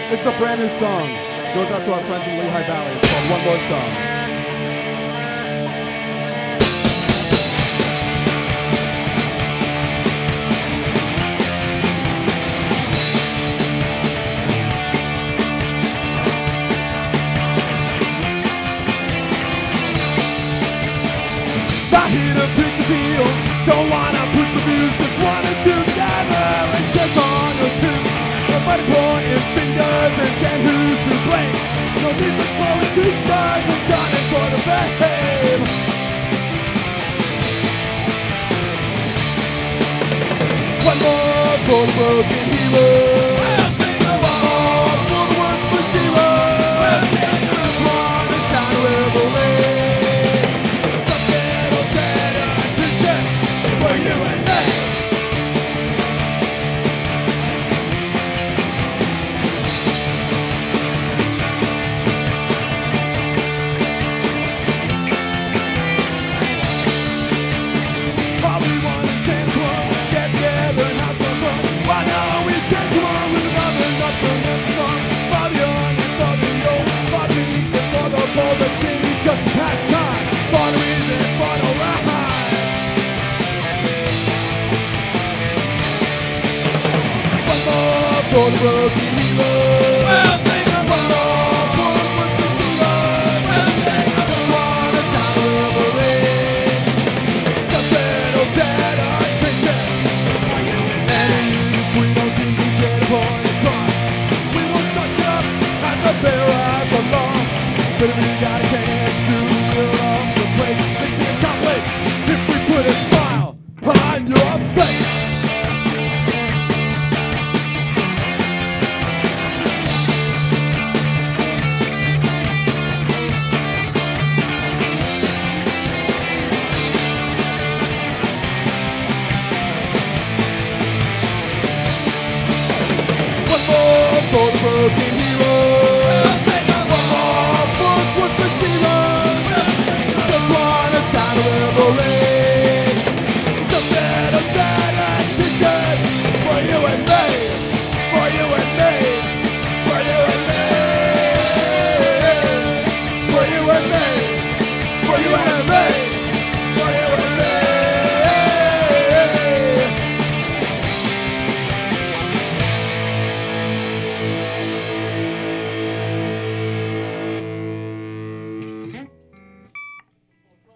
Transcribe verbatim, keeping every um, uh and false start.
It's a brand new song. Goes out to our friends in Lehigh Valley. It's called One More Song. Here to pick the deal, don't wanna push the views, just wanna do gather and check on your two. Nobody pointing fingers and saying who's to blame. No need for throwing two stars and trying for the fame. One more for the broken hero. We'll sing the more for the one for zero. We'll sing the one that's down the river way. For you and me. All we want is dance one, get together and have some fun. Why not we dance one with another, nothing and song. For the young and for the old, for the weak and for the bold, the king is just a pastime. For the reason, for the rhyme. For the broken hero. We'll sing the one more for the one for zero. We'll sing the one that's down the river way. Just little dead attention. And if we don't seem to get a point across, we will suck up at the bear of the law. But if we got a chance to fill up the place, it's incomplete if we put a smile on your face. For the broken